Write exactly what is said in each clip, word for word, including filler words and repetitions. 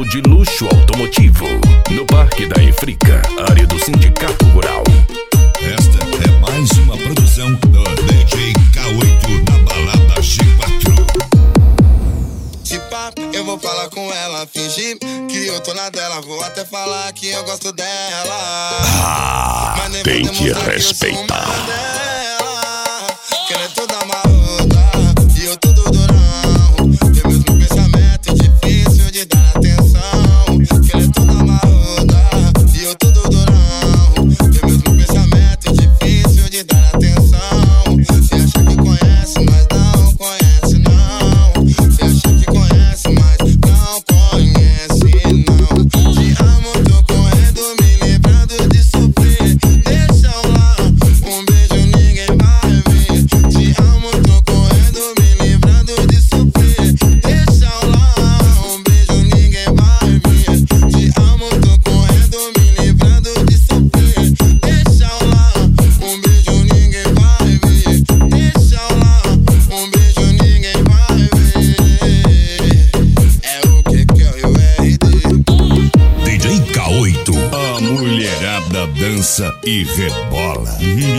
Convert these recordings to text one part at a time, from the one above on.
de luxo automotivo, no Parque da Efrica, área do Sindicato Rural. Esta é mais uma produção do D J K oito na balada G quatro. Se pá, eu vou falar com ela, fingir que eu tô na dela, vou até falar que eu gosto dela. Ah, mas nem tem que respeitar. Quero é toda marruda e eu todo durão. Tem mesmo pensamento difícil de dar atenção. Quero é toda marruda e eu todo durão. Tem mesmo pensamento difícil de dar atenção. Você acha que conhece, mas não conhece não. Você acha que conhece, mas não conhece não. Te amo, tô correndo, me livrando de sofrer. Deixa eu lá, um beijo ninguém vai ver. Te amo, tô correndo, me livrando de sofrer. Deixa eu lá, um beijo ninguém vai ver. Te amo, tô correndo, me livrando de sofrer. Deixa eu lá, um beijo ninguém vai ver. Deixa eu lá, um beijo ninguém vai ver. É o que que eu e o R D. D J K oito, a mulherada dança e rebola.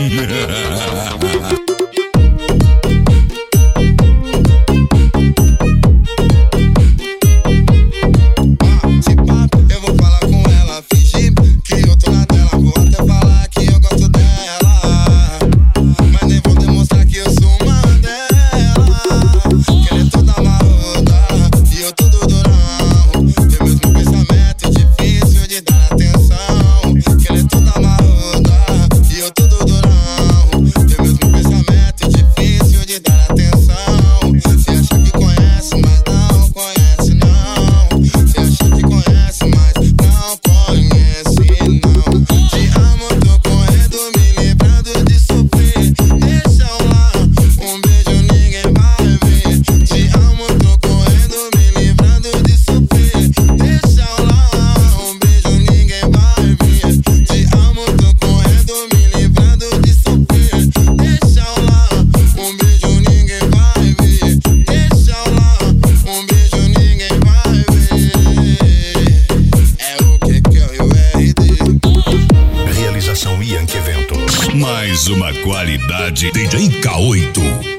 Se pá, eu vou falar com ela, fingir que eu tô na dela, vou até falar que eu gosto dela, mas nem vou demonstrar que eu sou uma dela. Quero é toda marruda e eu todo durão. Tem mesmo pensamento difícil de dar atenção. Quero é toda marruda e eu todo durão. Tem mesmo pensamento difícil de dar atenção. Você acha que conhece, mas não conhece não. Você acha que conhece, mas não conhece não. Te amo, tô correndo, me livrando de sofrer. Deixa eu lá, um beijo ninguém vai ver. Te amo, tô correndo, me livrando de sofrer. Deixa eu lá, um beijo ninguém vai ver. Te amo, tô correndo, me livrando de sofrer. Deixa eu lá, um beijo ninguém vai ver. Deixa eu lá, um beijo ninguém vai ver. É o que que eu e o R D. Realização Yankee Eventos. Mais uma qualidade D J K oito.